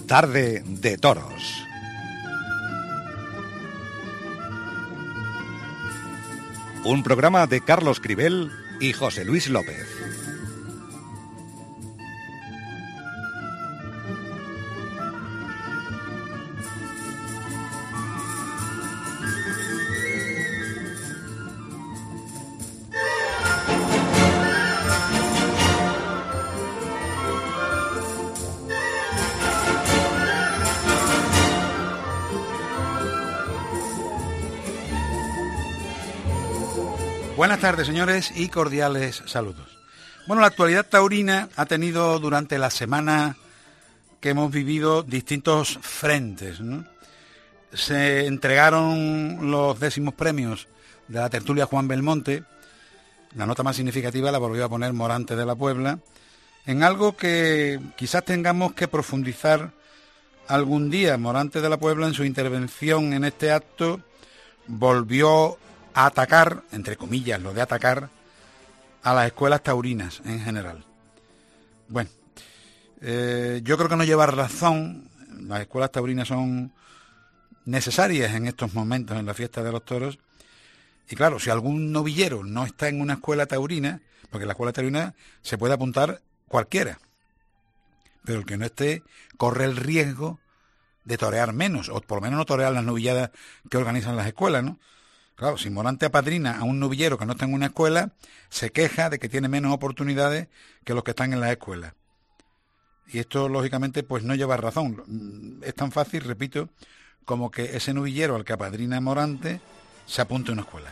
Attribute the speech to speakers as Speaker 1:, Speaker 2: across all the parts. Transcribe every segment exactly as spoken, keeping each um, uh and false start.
Speaker 1: Tarde de Toros. Un programa de Carlos Cribel y José Luis López.
Speaker 2: Buenas tardes, señores, y cordiales saludos. Bueno, la actualidad taurina ha tenido durante la semana que hemos vivido distintos frentes, ¿no? Se entregaron los décimos premios de la tertulia Juan Belmonte. La nota más significativa la volvió a poner Morante de la Puebla, en algo que quizás tengamos que profundizar algún día. Morante de la Puebla, en su intervención en este acto, volvió a atacar, entre comillas, lo de atacar, a las escuelas taurinas en general. Bueno, eh, yo creo que no lleva razón. Las escuelas taurinas son necesarias en estos momentos, en la fiesta de los toros. Y claro, si algún novillero no está en una escuela taurina, porque en la escuela taurina se puede apuntar cualquiera, pero el que no esté corre el riesgo de torear menos, o por lo menos no torear las novilladas que organizan las escuelas, ¿no? Claro, si Morante apadrina a un novillero que no está en una escuela, se queja de que tiene menos oportunidades que los que están en las escuelas. Y esto, lógicamente, pues no lleva razón. Es tan fácil, repito, como que ese novillero al que apadrina Morante se apunte a una escuela.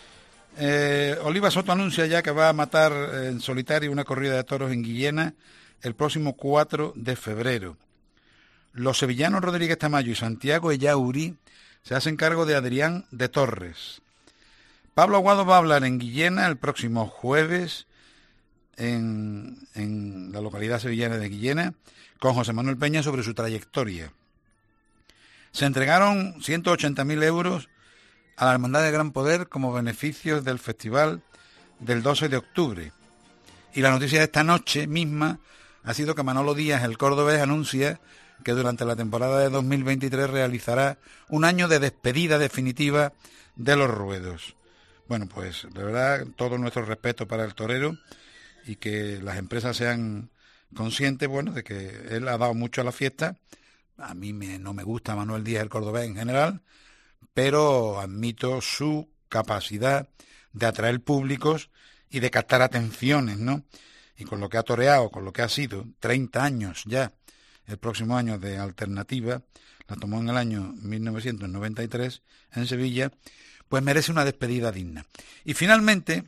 Speaker 2: Eh, Oliva Soto anuncia ya que va a matar en solitario una corrida de toros en Guillena el próximo cuatro de febrero. Los sevillanos Rodríguez Tamayo y Santiago Ellauri se hacen cargo de Adrián de Torres. Pablo Aguado va a hablar en Guillena el próximo jueves, en, en la localidad sevillana de Guillena, con José Manuel Peña sobre su trayectoria. Se entregaron ciento ochenta mil euros a la Hermandad de Gran Poder como beneficios del festival del doce de octubre. Y la noticia de esta noche misma ha sido que Manolo Díaz, el cordobés, anuncia que durante la temporada de dos mil veintitrés realizará un año de despedida definitiva de los ruedos. Bueno, pues de verdad, todo nuestro respeto para el torero y que las empresas sean conscientes, bueno, de que él ha dado mucho a la fiesta. A mí me, no me gusta Manuel Díaz, el cordobés en general, pero admito su capacidad de atraer públicos y de captar atenciones, ¿no? Y con lo que ha toreado, con lo que ha sido, treinta años ya, el próximo año de alternativa, la tomó en el año mil novecientos noventa y tres en Sevilla, pues merece una despedida digna. Y finalmente,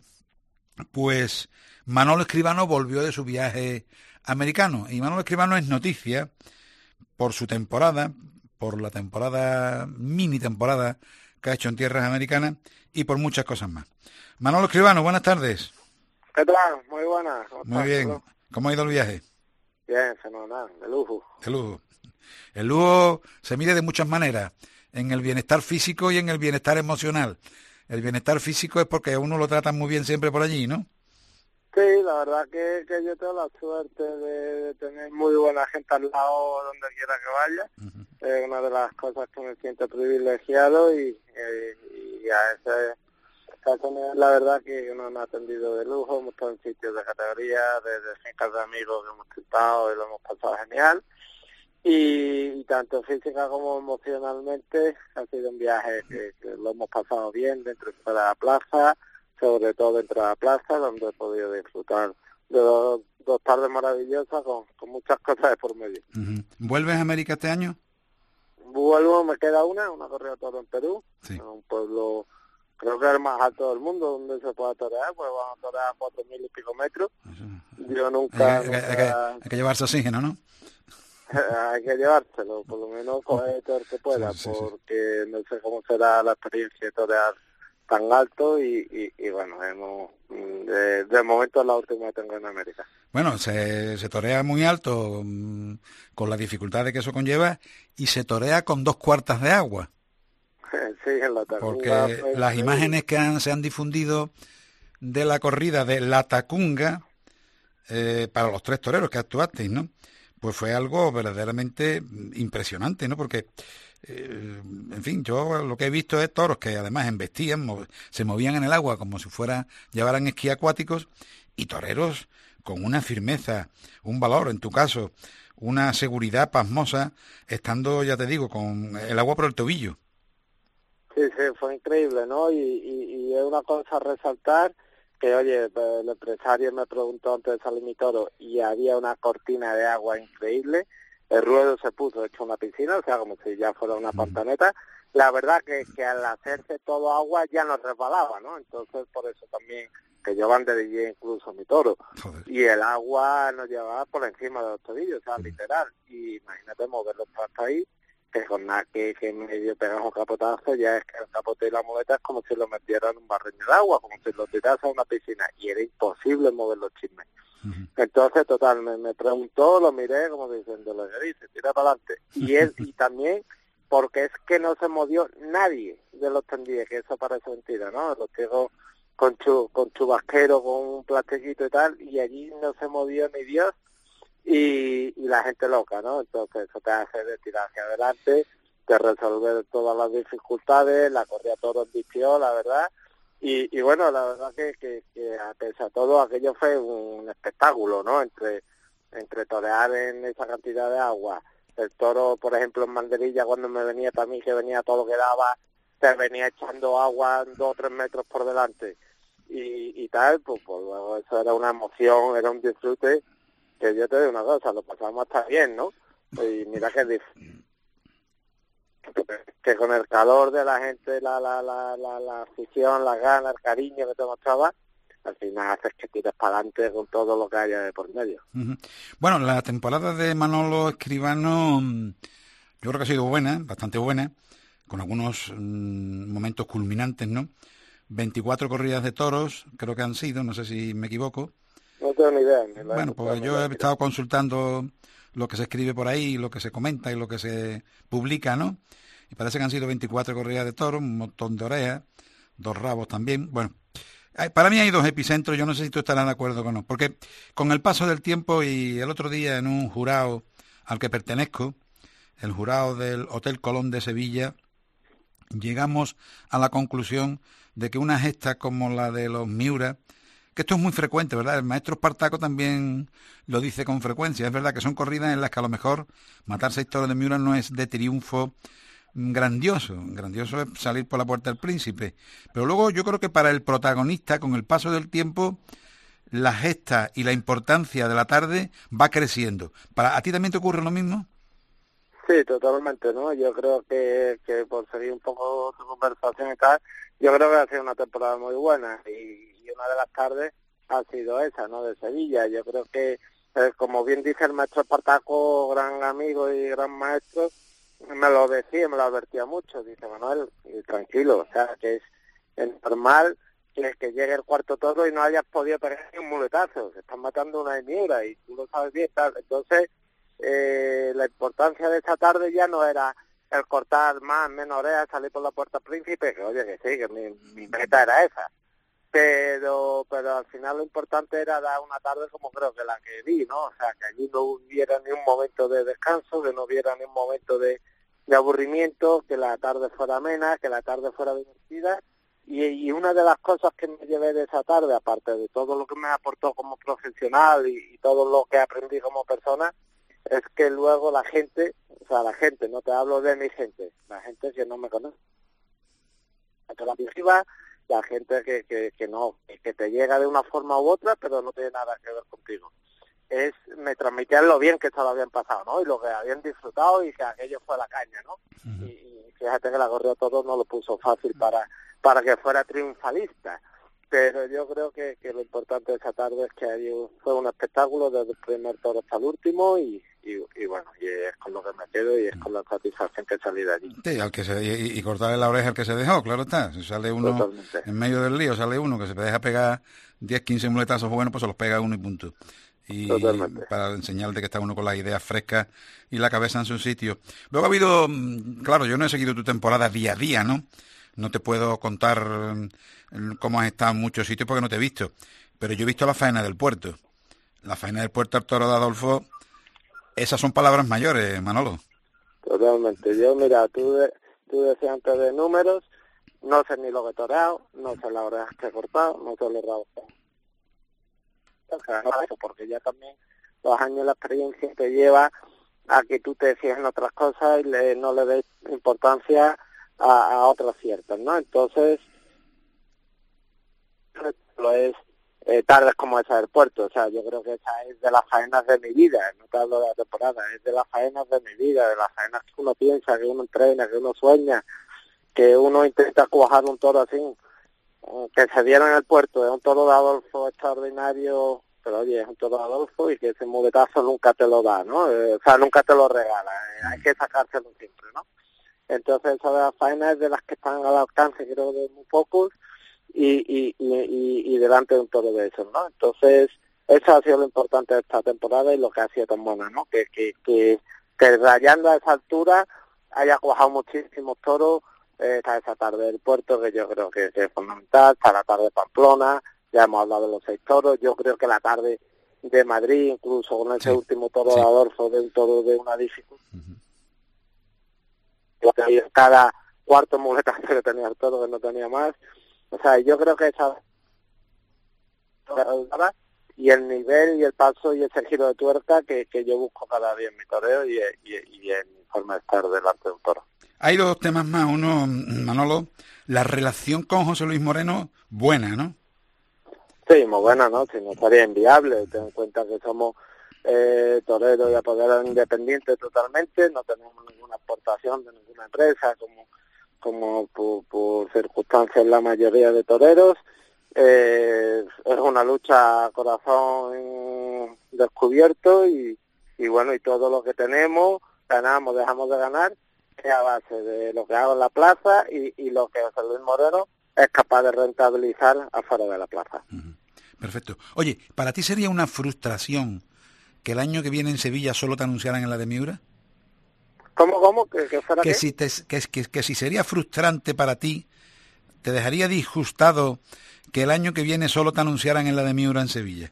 Speaker 2: pues Manolo Escribano volvió de su viaje americano, y Manolo Escribano es noticia por su temporada, por la temporada, mini temporada que ha hecho en tierras americanas y por muchas cosas más. Manolo Escribano, buenas tardes.
Speaker 3: ¿Qué tal? Muy buenas.
Speaker 2: Muy bien. ¿Cómo? ¿Cómo ha ido el viaje?
Speaker 3: Bien, fenomenal, de lujo.
Speaker 2: De lujo. El lujo se mide de muchas maneras, en el bienestar físico y en el bienestar emocional. El bienestar físico es porque a uno lo tratan muy bien siempre por allí, ¿no?
Speaker 3: Sí, la verdad que, que yo tengo la suerte de, de tener muy buena gente al lado donde quiera que vaya. Uh-huh. Es una de las cosas que me siento privilegiado y, y, y a ese... La verdad que nos han atendido de lujo, hemos estado en sitios de categoría, desde fincas de amigos que hemos estado y lo hemos pasado genial. Y, y tanto física como emocionalmente ha sido un viaje que, que lo hemos pasado bien dentro de la plaza, sobre todo dentro de la plaza, donde he podido disfrutar de dos, dos tardes maravillosas con, con muchas cosas de por medio.
Speaker 2: Uh-huh. ¿Vuelves a América este año?
Speaker 3: Vuelvo, me queda una, una corrida de toro en Perú,
Speaker 2: sí.
Speaker 3: En un pueblo... Creo que es el más alto del mundo donde se puede torear, pues van a torear cuatro mil y pico metros. Yo nunca...
Speaker 2: Hay que,
Speaker 3: nunca...
Speaker 2: hay que, hay que llevarse oxígeno, ¿no?
Speaker 3: Hay que llevárselo, por lo menos coger todo el que pueda, sí, sí, porque sí. No sé cómo será la experiencia de torear tan alto y, y, y bueno, hemos, de, de momento es la última que tengo en América.
Speaker 2: Bueno, se, se torea muy alto, mmm, con la dificultad de que eso conlleva, y se torea con dos cuartas de agua.
Speaker 3: Sí, en la Tacunga.
Speaker 2: Porque
Speaker 3: pues,
Speaker 2: las
Speaker 3: sí.
Speaker 2: imágenes que han, se han difundido de la corrida de la Tacunga, eh, para los tres toreros que actuasteis, ¿no? pues fue algo verdaderamente impresionante, ¿no? Porque, eh, en fin, yo lo que he visto es toros que además embestían, mov- se movían en el agua como si fuera, llevaran esquí acuáticos, y toreros con una firmeza, un valor, en tu caso, una seguridad pasmosa, estando, ya te digo, con el agua por el tobillo.
Speaker 3: Sí, sí, fue increíble, ¿no? Y, y, y es una cosa a resaltar que, oye, el empresario me preguntó antes de salir mi toro y había una cortina de agua increíble, el ruedo se puso hecho una piscina, o sea, como si ya fuera una pantaneta. La verdad que, que al hacerse todo agua ya no resbalaba, ¿no? Entonces, por eso también que yo banderillé incluso mi toro.
Speaker 2: Joder.
Speaker 3: Y el agua nos llevaba por encima de los tobillos, o sea, literal. Y imagínate moverlo hasta ahí, que con nada que, que medio pegas un capotazo, ya es que el capote y la muleta es como si lo metieran en un barreño de agua, como si lo tiras a una piscina, y era imposible mover los chismes. Uh-huh. Entonces, total, me, me preguntó, lo miré como diciendo, lo que dice, tira para adelante. Y él, y también, porque es que no se movió nadie de los tendíes, que eso parece mentira, ¿no? Los tengo con chu, con chubasquero, con un plastiquito y tal, y allí no se movió ni Dios, y, y la gente loca, ¿no? Entonces eso te hace de tirar hacia adelante, de resolver todas las dificultades, la corrida todo vistió, la verdad, y, y bueno, la verdad que, que, que a pesar de todo aquello fue un espectáculo, ¿no? Entre, entre torear en esa cantidad de agua, el toro, por ejemplo, en Manderilla, cuando me venía para mí, que venía todo lo que daba, te venía echando agua dos o tres metros por delante, y, y tal, pues, pues luego eso era una emoción, era un disfrute, que yo te digo una cosa, lo pasamos hasta bien, ¿no? Y mira que dif- que con el calor de la gente, la la la la, la afición, la gana, el cariño que te mostraba, al final haces que tires para adelante con todo lo que haya de por medio.
Speaker 2: Uh-huh. Bueno, la temporada de Manolo Escribano yo creo que ha sido buena, bastante buena, con algunos mmm, momentos culminantes, ¿no? veinticuatro corridas de toros, creo que han sido, no sé si me equivoco.
Speaker 3: No tengo ni idea. Ni
Speaker 2: bueno, pues yo he estado consultando lo que se escribe por ahí, lo que se comenta y lo que se publica, ¿no? Y parece que han sido veinticuatro corridas de toros, un montón de orejas, dos rabos también. Bueno, para mí hay dos epicentros, yo no sé si tú estarás de acuerdo con no, porque con el paso del tiempo y el otro día en un jurado al que pertenezco, el jurado del Hotel Colón de Sevilla, llegamos a la conclusión de que una gesta como la de los Miura, que esto es muy frecuente, ¿verdad? El maestro Espartaco también lo dice con frecuencia. Es verdad que son corridas en las que a lo mejor matar seis toros de Miura no es de triunfo grandioso. Grandioso es salir por la puerta del príncipe. Pero luego yo creo que para el protagonista, con el paso del tiempo, la gesta y la importancia de la tarde va creciendo. ¿Para a ti también te ocurre lo mismo?
Speaker 3: Sí, totalmente, ¿no? Yo creo que, que por seguir un poco tu conversación y tal, yo creo que ha sido una temporada muy buena y, y una de las tardes ha sido esa, ¿no? De Sevilla. Yo creo que, eh, como bien dice el maestro Espartaco, gran amigo y gran maestro, me lo decía, me lo advertía mucho. Dice, Manuel, y tranquilo, o sea, que es, es normal que, que llegue el cuarto toro y no hayas podido pegar ni un muletazo. Se están matando una miura y tú lo sabes bien, tal. Entonces, Eh, la importancia de esta tarde ya no era el cortar más, menos orejas, salir por la puerta príncipe, que oye que sí, que mi, mi meta era esa, pero pero al final lo importante era dar una tarde como creo que la que vi, ¿no? O sea, que allí no hubiera ni un momento de descanso, que no hubiera ni un momento de, de aburrimiento, que la tarde fuera amena, que la tarde fuera divertida, y, y una de las cosas que me llevé de esa tarde, aparte de todo lo que me aportó como profesional y, y todo lo que aprendí como persona, es que luego la gente, o sea, la gente, no te hablo de mi gente, la gente que no me conoce, que la visiva, la gente que, que, que no, que te llega de una forma u otra, pero no tiene nada que ver contigo. Es, me transmitían lo bien que esto lo habían pasado, ¿no? Y lo que habían disfrutado y que aquello fue la caña, ¿no? Uh-huh. Y, y fíjate que la corrió todo no lo puso fácil para, para que fuera triunfalista. Pero yo creo que, que lo importante de esa tarde es que allí fue un espectáculo desde el primer toro hasta el último y, y, y bueno, y es con lo que me quedo y es con la satisfacción que salí de allí.
Speaker 2: Sí, al que se, y, y cortarle la oreja al que se dejó, claro está. Si sale uno Totalmente. En medio del lío, sale uno que se deja pegar diez, quince muletazos buenos, pues se los pega uno y punto. Y Totalmente. Para enseñar de que está uno con las ideas frescas y la cabeza en su sitio. Luego ha habido, claro, yo no he seguido tu temporada día a día, ¿no? No te puedo contar cómo has estado en muchos sitios porque no te he visto. Pero yo he visto la faena del puerto. La faena del puerto al toro de Adolfo Esas son palabras mayores, Manolo.
Speaker 3: Totalmente. Yo, mira, tú, de, tú decías antes de números, no sé ni lo que he toreado, no sé las orejas que he cortado, no sé los rabos que he... porque ya también los años de la experiencia te lleva a que tú te fijas en otras cosas y le, no le des importancia a, a otras ciertas, ¿no? Entonces, lo es eh, tardes como esa del puerto, o sea, yo creo que esa es de las faenas de mi vida, no te hablo de la temporada, es de las faenas de mi vida, de las faenas que uno piensa, que uno entrena, que uno sueña, que uno intenta cuajar un toro así, que se diera en el puerto, es un toro de Adolfo extraordinario, pero oye, es un toro de Adolfo y que ese muletazo nunca te lo da, ¿no? Eh, o sea, nunca te lo regala, eh, hay que sacárselo siempre, ¿no? Entonces, esa de las faenas es de las que están al alcance, creo, de muy pocos, y, y, y, y, y delante de un toro de esos, ¿no? Entonces, eso ha sido lo importante de esta temporada y lo que ha sido tan buena, ¿no? Que, que, que, que rayando a esa altura haya cuajado muchísimos toros, eh, está esa tarde del puerto, que yo creo que, que es fundamental, está la tarde de Pamplona, ya hemos hablado de los seis toros, yo creo que la tarde de Madrid, incluso con ese sí, último toro sí. de Adolfo, de un toro de una dificultad, uh-huh. cada cuarto muletazo que tenía el toro, que no tenía más, o sea, yo creo que esa y el nivel y el paso y ese giro de tuerca que, que yo busco cada día en mi toreo y, y, y en mi forma de estar delante de un toro.
Speaker 2: Hay dos temas más, uno, Manolo, la relación con José Luis Moreno, buena, ¿no?
Speaker 3: Sí, muy buena, ¿no? Si no estaría inviable, ten en cuenta que somos eh, toreros de apoderado independiente totalmente, no tenemos ninguna aportación de ninguna empresa, como como por, por circunstancias la mayoría de toreros, eh, es una lucha a corazón descubierto y, y bueno, y todo lo que tenemos, ganamos, dejamos de ganar, es a base de lo que hago en la plaza y, y lo que José Luis Moreno es capaz de rentabilizar afuera de la plaza.
Speaker 2: Uh-huh. Perfecto. Oye, ¿para ti sería una frustración que el año que viene en Sevilla solo te anunciaran en la de Miura?
Speaker 3: ¿Cómo, cómo? ¿Que, que fuera
Speaker 2: que
Speaker 3: qué?
Speaker 2: si te, que, que, que si sería frustrante para ti, ¿te dejaría disgustado que el año que viene solo te anunciaran en la de Miura en Sevilla?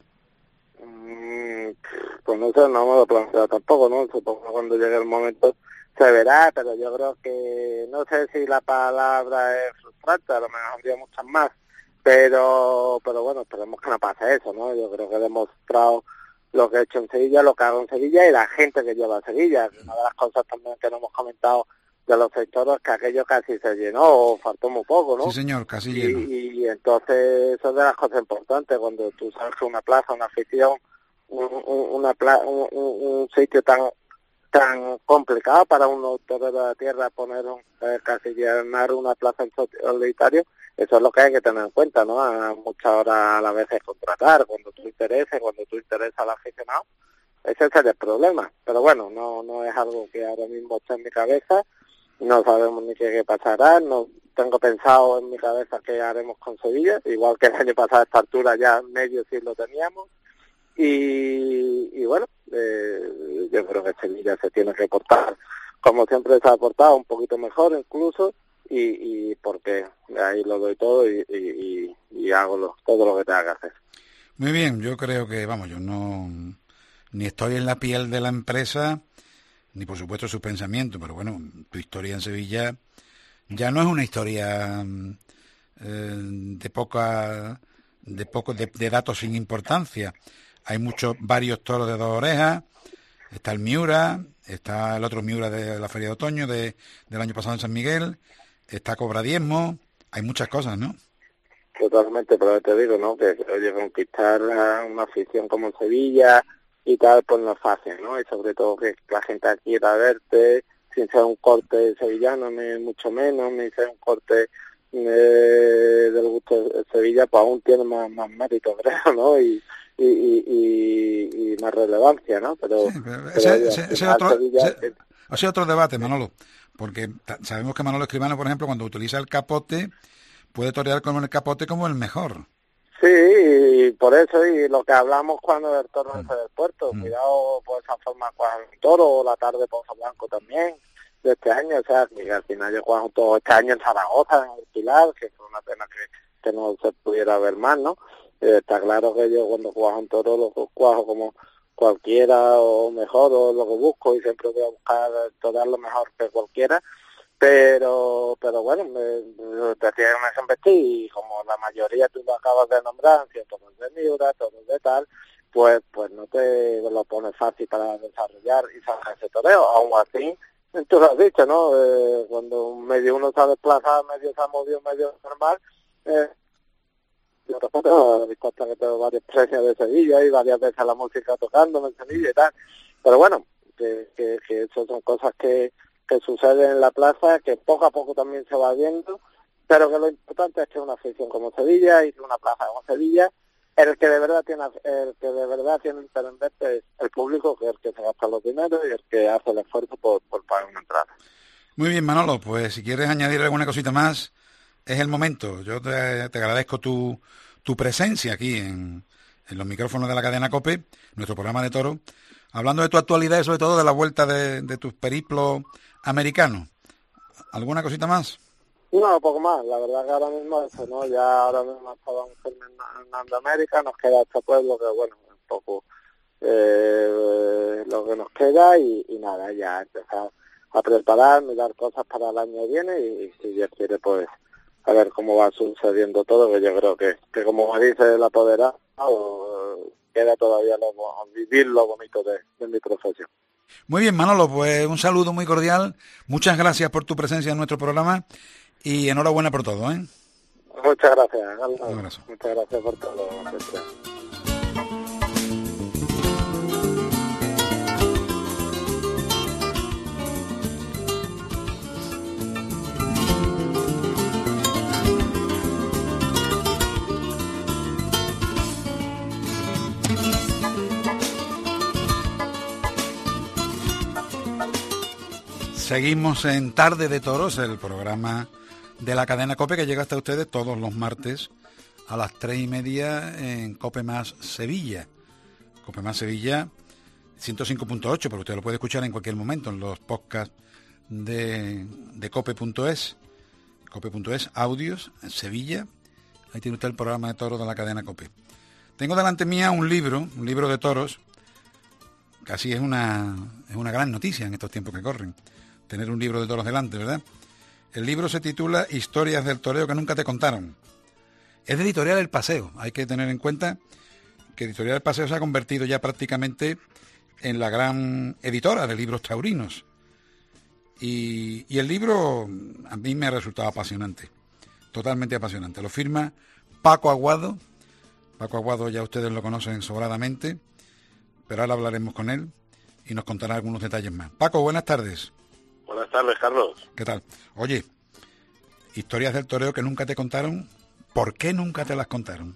Speaker 3: Mm, pues no sé, no me lo he planteado tampoco, ¿no? Supongo que cuando llegue el momento se verá, pero yo creo que, no sé si la palabra es frustrante, a lo mejor habría muchas más, pero pero bueno, esperemos que no pase eso, ¿no? Yo creo que he demostrado lo que he hecho en Sevilla, lo que hago en Sevilla y la gente que lleva a Sevilla. Una de las cosas también que no hemos comentado de los seis toros es que aquello casi se llenó o faltó muy poco, ¿no?
Speaker 2: Sí, señor, casi lleno.
Speaker 3: Y, y entonces eso es de las cosas importantes, cuando tú sabes que una plaza, una afición, un, un, una pla- un, un, un sitio tan tan complicado para un torero de la tierra poner un, eh, casi llenar una plaza en solitario, eso es lo que hay que tener en cuenta, ¿no? A muchas horas a la vez es contratar, cuando tú intereses, cuando tú interesas al aficionado, ese es el problema. Pero bueno, no no es algo que ahora mismo está en mi cabeza, no sabemos ni qué, qué pasará, no tengo pensado en mi cabeza qué haremos con Sevilla, igual que el año pasado a esta altura ya medio sí lo teníamos, y, y bueno, eh, yo creo que Sevilla se tiene que portar como siempre se ha portado, un poquito mejor incluso, y, y porque ahí lo doy todo y, y, y hago lo, todo lo que tenga que hacer.
Speaker 2: Muy bien, yo creo que, vamos, yo no ni estoy en la piel de la empresa, ni por supuesto sus pensamientos, pero bueno, tu historia en Sevilla ya no es una historia eh, de poca, de poco, de, de datos sin importancia. Hay muchos, varios toros de dos orejas, está el Miura, está el otro Miura de la Feria de Otoño de, del año pasado en San Miguel, está Cobra Diezmo, hay muchas cosas, ¿no?
Speaker 3: Totalmente, pero te digo, ¿no? Que, que oye, conquistar una afición como Sevilla y tal, pues no es fácil, ¿no? Y sobre todo que la gente quiera verte, sin ser un corte sevillano, ni mucho menos, ni ser un corte eh, del gusto de Sevilla, pues aún tiene más, más mérito, creo, ¿no? Y, y, y, y, y más relevancia, ¿no? Pero,
Speaker 2: sí, pero
Speaker 3: pero
Speaker 2: ese,
Speaker 3: oye,
Speaker 2: ese, ese, otro, Sevilla, ese, ese otro debate, Manolo, porque sabemos que Manolo Escribano, por ejemplo, cuando utiliza el capote, puede torear con el capote como el mejor.
Speaker 3: Sí, y por eso, y lo que hablamos cuando el toro mm. del puerto, mm. cuidado por esa forma cuajar un toro, o la tarde Pozo Blanco también, de este año, o sea, que al final yo cuajo todo este año en Zaragoza, en el Pilar, que fue una pena que, que no se pudiera ver más, ¿no? Eh, está claro que yo cuando cuajo un toro lo cuajo como cualquiera o mejor o lo que busco, y siempre voy a buscar todo lo mejor que cualquiera, pero pero bueno, me, te tienes que investir, y como la mayoría tú lo acabas de nombrar, todos de Miura, todos de tal, pues pues no te lo pones fácil para desarrollar y sacar ese toreo. Aún así, tú lo has dicho, ¿no? Eh, cuando medio uno se ha desplazado, medio se ha movido, medio normal, eh, yo respeto, he visto hasta que tengo varios premios de Sevilla y varias veces la música tocando en Sevilla y tal, pero bueno, que, que, que eso son cosas que, que suceden en la plaza, que poco a poco también se va viendo, pero que lo importante es que una afición como Sevilla y una plaza como Sevilla, el que de verdad tiene el que de verdad tiene interés en verte es el público, que es el que se gasta los dineros y el que hace el esfuerzo por, por pagar una entrada.
Speaker 2: Muy bien, Manolo, pues si quieres añadir alguna cosita más, es el momento. Yo te, te agradezco tu, tu presencia aquí en, en los micrófonos de la cadena COPE, nuestro programa de toro, hablando de tu actualidad y sobre todo de la vuelta de, de tus periplos americanos. ¿Alguna cosita más?
Speaker 3: No, poco más. La verdad que ahora mismo eso, ¿no? Ya ahora mismo estamos en América, nos queda este pueblo que, bueno, un poco eh, lo que nos queda y, y nada, ya empezar a preparar, mirar cosas para el año que viene y, y si Dios quiere, pues a ver cómo va sucediendo todo, que yo creo que, que como me dice el apoderado, queda todavía lo, vivir lo bonito de, de mi profesión.
Speaker 2: Muy bien, Manolo, pues un saludo muy cordial, muchas gracias por tu presencia en nuestro programa y enhorabuena por todo, ¿eh?
Speaker 3: Muchas gracias, Carlos.
Speaker 2: Un abrazo.
Speaker 3: Muchas gracias por todo.
Speaker 2: Seguimos en Tarde de Toros, el programa de la cadena COPE que llega hasta ustedes todos los martes a las tres y media en COPE Más Sevilla. COPE Más Sevilla ciento cinco punto ocho, pero usted lo puede escuchar en cualquier momento en los podcasts de, de cope punto es, cope punto es, audios, en Sevilla. Ahí tiene usted el programa de toros de la cadena COPE. Tengo delante mía un libro, un libro de toros. Casi es una, es una gran noticia en estos tiempos que corren, tener un libro de toros delante, ¿verdad? El libro se titula Historias del toreo que nunca te contaron. Es de Editorial El Paseo. Hay que tener en cuenta que Editorial El Paseo se ha convertido ya prácticamente en la gran editora de libros taurinos. Y, y el libro a mí me ha resultado apasionante, totalmente apasionante. Lo firma Paco Aguado. Paco Aguado ya ustedes lo conocen sobradamente, pero ahora hablaremos con él y nos contará algunos detalles más. Paco, buenas tardes.
Speaker 4: Buenas tardes, Carlos.
Speaker 2: ¿Qué tal? Oye, historias del toreo que nunca te contaron, ¿por qué nunca te las contaron?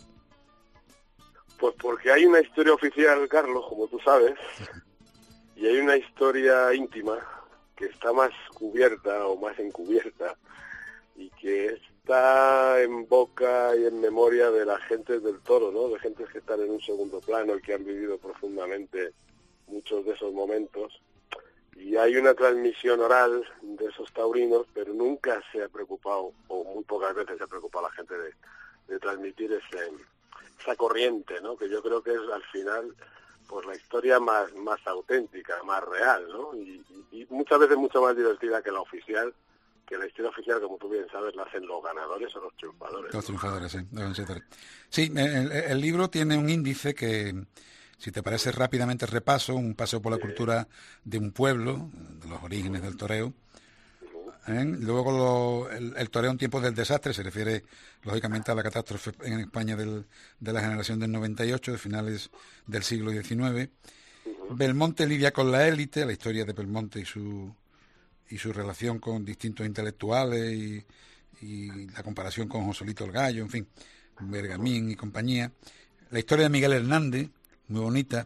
Speaker 4: Pues porque hay una historia oficial, Carlos, como tú sabes, y hay una historia íntima que está más cubierta o más encubierta y que está en boca y en memoria de la gente del toro, ¿no? De gentes que están en un segundo plano y que han vivido profundamente muchos de esos momentos. Y hay una transmisión oral de esos taurinos, pero nunca se ha preocupado, o muy pocas veces se ha preocupado la gente de, de transmitir ese, esa corriente, ¿no? Que yo creo que es al final pues la historia más, más auténtica, más real, ¿no? Y, y, y muchas veces mucho más divertida que la oficial, que la historia oficial, como tú bien sabes, la hacen los ganadores o los triunfadores.
Speaker 2: Los triunfadores, sí. Sí, el, el libro tiene un índice que, si te parece rápidamente repaso, un paseo por la sí. cultura de un pueblo, de los orígenes del toreo. ¿Eh? Luego lo, el, el toreo en tiempos del desastre, se refiere lógicamente a la catástrofe en España del, de la generación del noventa y ocho, de finales del siglo diecinueve. Uh-huh. Belmonte lidia con la élite, la historia de Belmonte y su y su relación con distintos intelectuales y, y la comparación con Joselito el Gallo, en fin, Bergamín y compañía. La historia de Miguel Hernández, muy bonita.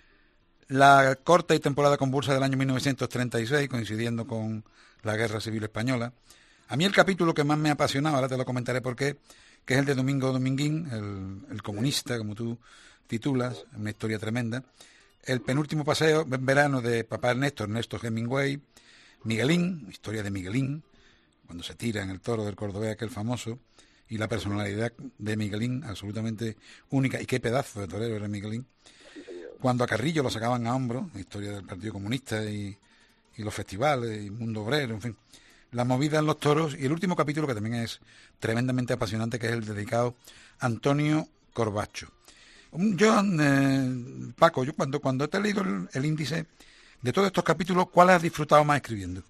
Speaker 2: La corta y temporada convulsa del año mil novecientos treinta y seis, coincidiendo con la Guerra Civil Española. A mí el capítulo que más me ha apasionado, ahora te lo comentaré por qué, que es el de Domingo Dominguín, el, el comunista, como tú titulas, una historia tremenda. El penúltimo paseo en verano de papá Ernesto, Ernesto Hemingway. Miguelín, historia de Miguelín, cuando se tira en el toro del cordobés, aquel famoso, y la personalidad de Miguelín absolutamente única. Y qué pedazo de torero era Miguelín. cuando a Carrillo lo sacaban a hombros, la historia del Partido Comunista y, y los festivales, y Mundo Obrero, en fin, la movida en los toros, y el último capítulo que también es tremendamente apasionante, que es el dedicado a Antonio Corbacho. Yo, eh, Paco, yo cuando, cuando te he leído el, el índice de todos estos capítulos, ¿cuál has disfrutado más escribiendo?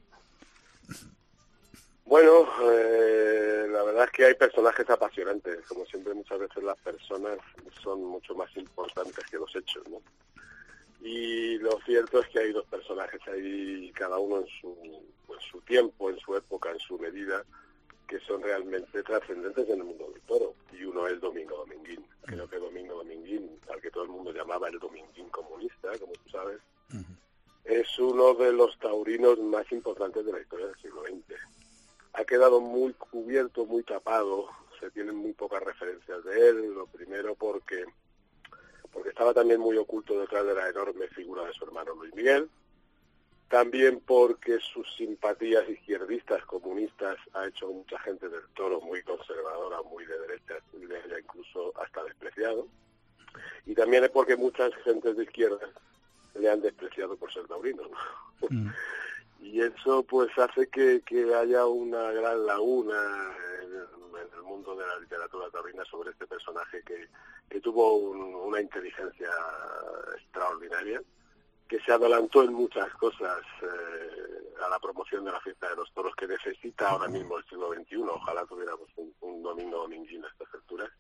Speaker 4: Bueno, eh, la verdad es que hay personajes apasionantes. Como siempre, muchas veces las personas son mucho más importantes que los hechos, ¿no? Y lo cierto es que hay dos personajes ahí, cada uno en su, en su tiempo, en su época, en su medida, que son realmente trascendentes en el mundo del toro. Y uno es Domingo Dominguín. Creo que Domingo Dominguín, al que todo el mundo llamaba el Dominguín comunista, como tú sabes, uh-huh. es uno de los taurinos más importantes de la historia del siglo veinte. Ha quedado muy cubierto, muy tapado, se tienen muy pocas referencias de él, lo primero porque porque estaba también muy oculto detrás de la enorme figura de su hermano Luis Miguel, también porque sus simpatías izquierdistas, comunistas, ha hecho a mucha gente del toro muy conservadora, muy de derecha, le haya incluso hasta despreciado, y también es porque muchas gentes de izquierda le han despreciado por ser taurino, ¿no? Mm. Y eso pues hace que, que haya una gran laguna en el, en el mundo de la literatura taurina sobre este personaje que, que tuvo un, una inteligencia extraordinaria, que se adelantó en muchas cosas eh, a la promoción de la fiesta de los toros que necesita ahora mismo el siglo veintiuno. Ojalá tuviéramos un, un Domingo Dominguín a estas alturas.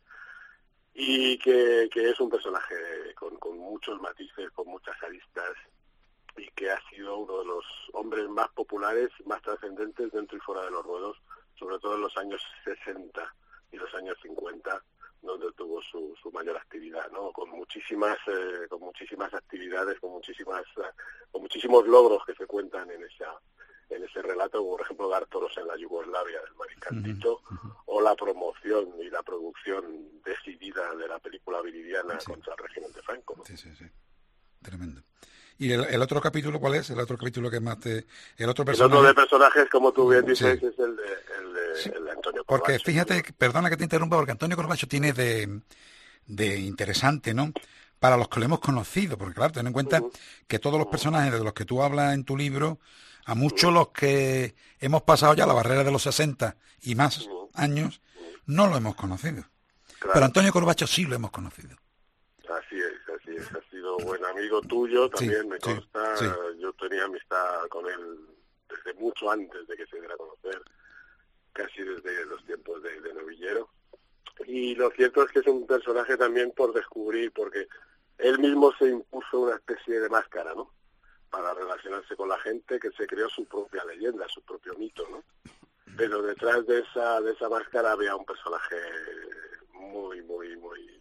Speaker 4: Y que, que es un personaje con, con muchos matices, con muchas aristas, y que ha sido uno de los hombres más populares, más trascendentes dentro y fuera de los ruedos, sobre todo en los años sesenta y los años cincuenta, donde tuvo su, su mayor actividad, ¿no? Con muchísimas, eh, con muchísimas actividades, con muchísimas, con muchísimos logros que se cuentan en esa, en ese relato, por ejemplo, dar toros en la Yugoslavia del Mariscal Tito, uh-huh. o la promoción y la producción decidida de la película Viridiana sí. contra el régimen de Franco, ¿no?
Speaker 2: Sí, sí, sí. Tremendo. ¿Y el, el otro capítulo cuál es? El otro capítulo que más te... El otro personaje...
Speaker 4: El otro de personajes, como tú bien dices, sí. es el de, el de,
Speaker 2: sí.
Speaker 4: el de Antonio Corbacho.
Speaker 2: Porque fíjate, ¿no? Perdona que te interrumpa, porque Antonio Corbacho tiene de, de interesante, ¿no? Para los que lo hemos conocido, porque claro, ten en cuenta uh-huh. que todos los personajes de los que tú hablas en tu libro, a muchos uh-huh. los que hemos pasado ya la barrera de los sesenta y más uh-huh. años, no lo hemos conocido. Claro. Pero Antonio Corbacho sí lo hemos conocido.
Speaker 4: Así es, así es. Ha sido buen amigo tuyo, también sí, me consta. Sí, sí. Yo tenía amistad con él desde mucho antes de que se diera a conocer, casi desde los tiempos de, de novillero. Y lo cierto es que es un personaje también por descubrir, porque él mismo se impuso una especie de máscara, ¿no? Para relacionarse con la gente, que se creó su propia leyenda, su propio mito, ¿no? Pero detrás de esa, de esa máscara había un personaje muy, muy, muy...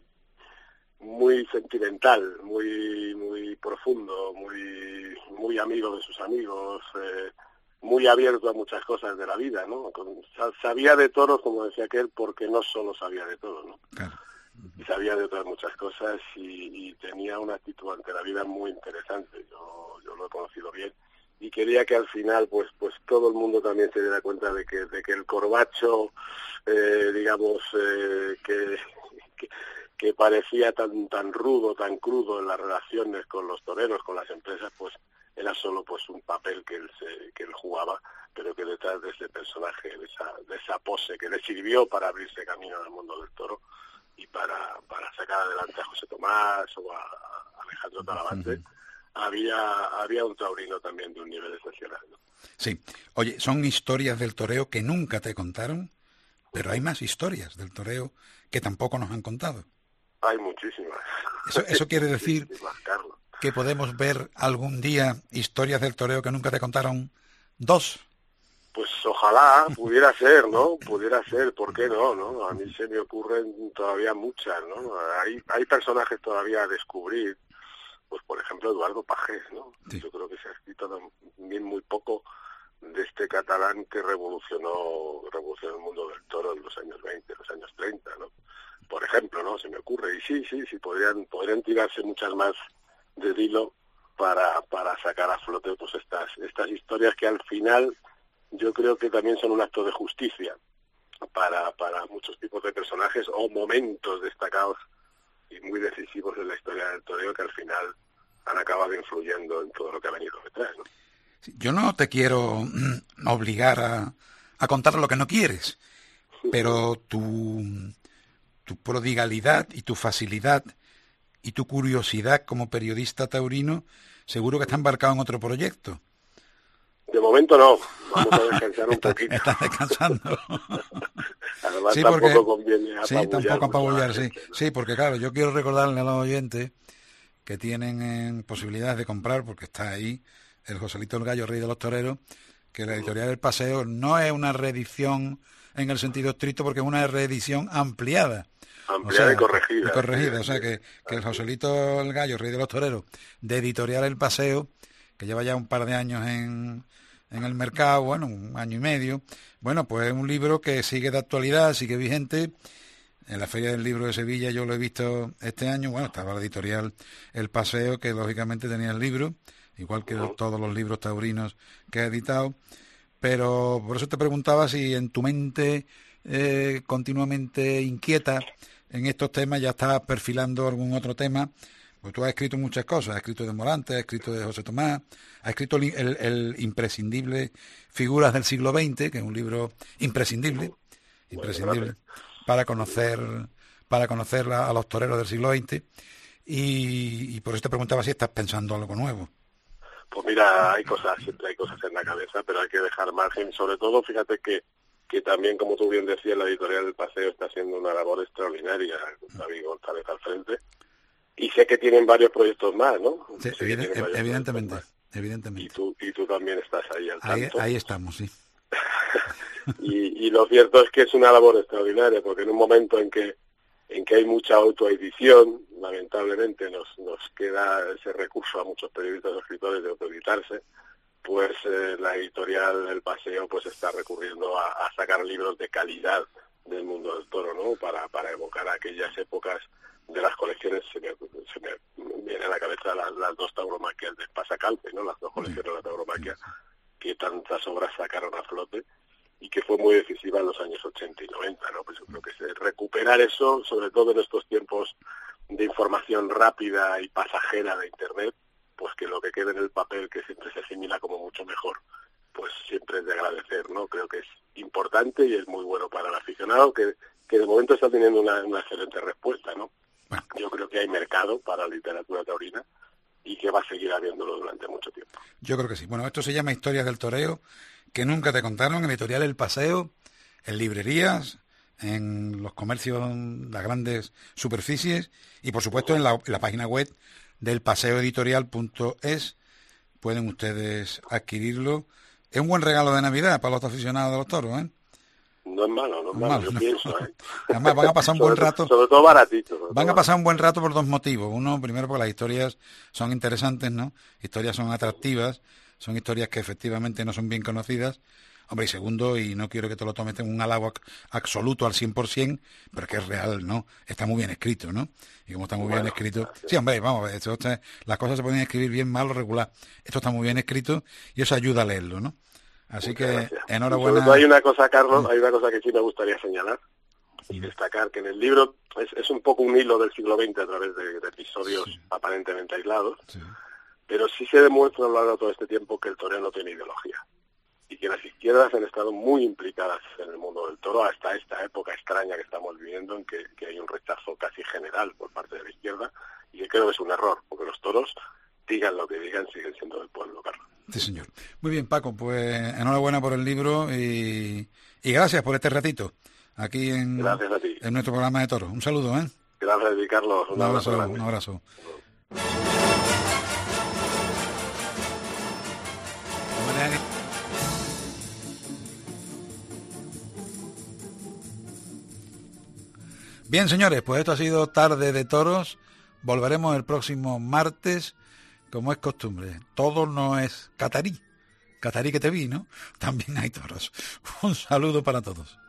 Speaker 4: muy sentimental, muy muy profundo, muy muy amigo de sus amigos, eh, muy abierto a muchas cosas de la vida, ¿no? Con, sabía de toros, como decía aquel, porque no solo sabía de toros, ¿no? Claro. Y sabía de otras muchas cosas y, y tenía una actitud ante la vida muy interesante. Yo yo lo he conocido bien y quería que al final, pues pues todo el mundo también se diera cuenta de que de que el Corbacho, eh, digamos, eh, que, que que parecía tan tan rudo, tan crudo en las relaciones con los toreros, con las empresas, pues era solo pues un papel que él se, que él jugaba, pero que detrás de ese personaje, de esa de esa pose que le sirvió para abrirse camino al mundo del toro y para para sacar adelante a José Tomás o a, a Alejandro Talavante, uh-huh. había había un taurino también de un nivel excepcional, ¿no?
Speaker 2: Sí. Oye, son historias del toreo que nunca te contaron, pero hay más historias del toreo que tampoco nos han contado.
Speaker 4: Hay muchísimas.
Speaker 2: Eso, eso quiere decir que podemos ver algún día historias del toreo que nunca te contaron dos.
Speaker 4: Pues ojalá pudiera ser, ¿no? Pudiera ser, ¿por qué no? ¿No? A mí se me ocurren todavía muchas, ¿no? Hay hay personajes todavía a descubrir, pues por ejemplo Eduardo Pagés, ¿no? Sí. Yo creo que se ha escrito también muy poco de este catalán que revolucionó, revolucionó el mundo del toro en los años veinte, los años treinta, ¿no? Por ejemplo, ¿no? Se me ocurre. Y sí, sí, sí, podrían podrían tirarse muchas más del hilo para para sacar a flote pues estas estas historias que al final yo creo que también son un acto de justicia para para muchos tipos de personajes o momentos destacados y muy decisivos en la historia del toreo que al final han acabado influyendo en todo lo que ha venido detrás, ¿no?
Speaker 2: Yo no te quiero obligar a, a contar lo que no quieres, pero tu, tu prodigalidad y tu facilidad y tu curiosidad como periodista taurino seguro que está embarcado en otro proyecto.
Speaker 4: De momento no, vamos a descansar un
Speaker 2: Está,
Speaker 4: poquito.
Speaker 2: Estás descansando.
Speaker 4: Además
Speaker 2: Sí,
Speaker 4: tampoco
Speaker 2: porque,
Speaker 4: conviene apabullar.
Speaker 2: Sí, tampoco apabullar, sí.
Speaker 4: Gente, ¿no?
Speaker 2: Sí, porque claro, yo quiero recordarle a los oyentes que tienen eh, posibilidades de comprar, porque está ahí el Joselito el Gallo, Rey de los Toreros, que la editorial del Paseo no es una reedición en el sentido estricto, porque es una reedición ampliada.
Speaker 4: Ampliada
Speaker 2: o sea,
Speaker 4: y corregida.
Speaker 2: Y corregida, o sea que, que el Joselito el Gallo, Rey de los Toreros, de editorial El Paseo, que lleva ya un par de años en, en el mercado, bueno, un año y medio, bueno, pues es un libro que sigue de actualidad, sigue vigente. En la Feria del Libro de Sevilla yo lo he visto este año, bueno, estaba la editorial El Paseo, que lógicamente tenía el libro, igual que uh-huh. todos los libros taurinos que ha editado, pero por eso te preguntaba si en tu mente eh, continuamente inquieta en estos temas ya estás perfilando algún otro tema, pues tú has escrito muchas cosas, has escrito de Morante, has escrito de José Tomás, has escrito el, el, el imprescindible Figuras del siglo veinte, que es un libro imprescindible, imprescindible para conocer para conocer a, a los toreros del siglo veinte, y, y por eso te preguntaba si estás pensando algo nuevo.
Speaker 4: Pues mira, hay cosas, siempre hay cosas en la cabeza, pero hay que dejar margen. Sobre todo, fíjate que, que también, como tú bien decías, la editorial del Paseo está haciendo una labor extraordinaria, David González al frente, y sé que tienen varios proyectos más, ¿no?
Speaker 2: Sí, evident, evidentemente, evidentemente.
Speaker 4: Y tú, y tú también estás ahí al tanto.
Speaker 2: Ahí, ahí estamos, sí.
Speaker 4: y, y lo cierto es que es una labor extraordinaria, porque en un momento en que en que hay mucha autoedición, lamentablemente nos nos queda ese recurso a muchos periodistas o escritores de autoeditarse, pues eh, la editorial El Paseo pues está recurriendo a, a sacar libros de calidad del mundo del toro, ¿no? Para para evocar aquellas épocas de las colecciones. Se me, se me viene a la cabeza las, las dos tauromaquias de Pasacalpe, ¿no? Las dos colecciones de la tauromaquia que tantas obras sacaron a flote y que fue muy decisiva en los años ochenta y noventa, ¿no? Pues yo creo que es recuperar eso, sobre todo en estos tiempos de información rápida y pasajera de Internet, pues que lo que quede en el papel, que siempre se asimila como mucho mejor, pues siempre es de agradecer, ¿no? Creo que es importante y es muy bueno para el aficionado, que, que de momento está teniendo una, una excelente respuesta, ¿no? Yo creo que hay mercado para la literatura taurina y que va a seguir habiéndolo durante mucho tiempo.
Speaker 2: Yo creo que sí. Bueno, esto se llama Historias del Toreo, que nunca te contaron, en editorial El Paseo, en librerías, en los comercios, las grandes superficies, y por supuesto en la, en la página web del paseo editorial punto es. Pueden ustedes adquirirlo. Es un buen regalo de Navidad para los aficionados de los toros, ¿eh?
Speaker 4: No es malo, no es malo, yo no. pienso, ¿eh?
Speaker 2: Además van a pasar un buen
Speaker 4: sobre,
Speaker 2: rato.
Speaker 4: Sobre todo baratito. Sobre
Speaker 2: van
Speaker 4: todo
Speaker 2: a pasar un buen rato por dos motivos. Uno, primero porque las historias son interesantes, ¿no? Historias son atractivas, son historias que efectivamente no son bien conocidas. Hombre, y segundo, y no quiero que te lo tomes en un halago absoluto al cien por ciento, pero que es real, ¿no? Está muy bien escrito, ¿no? Y como está muy bueno, bien escrito... Gracias. Sí, hombre, vamos, esto está, las cosas se pueden escribir bien, mal o regular. Esto está muy bien escrito y eso ayuda a leerlo, ¿no? Así Muchas que, gracias. Enhorabuena.
Speaker 4: Sobre todo hay una cosa, Carlos, hay una cosa que sí me gustaría señalar y destacar, que en el libro es, es un poco un hilo del siglo veinte a través de, de episodios sí. aparentemente aislados, sí. pero sí se demuestra a lo largo de todo este tiempo que el toreo no tiene ideología y que las izquierdas han estado muy implicadas en el mundo del toro hasta esta época extraña que estamos viviendo, en que, que hay un rechazo casi general por parte de la izquierda, y que creo que es un error, porque los toros, digan lo que digan, siguen siendo del pueblo, Carlos.
Speaker 2: Sí, señor. Muy bien, Paco, pues enhorabuena por el libro y, y gracias por este ratito aquí en,
Speaker 4: gracias a ti.
Speaker 2: en nuestro programa de toros. Un saludo, ¿eh?
Speaker 4: Gracias a ti, Carlos. Un,
Speaker 2: un abrazo,
Speaker 4: abrazo.
Speaker 2: Un abrazo. Bien, señores, pues esto ha sido Tarde de Toros. Volveremos el próximo martes, como es costumbre. Todo no es catarí. Catarí que te vi, ¿no? También hay toros. Un saludo para todos.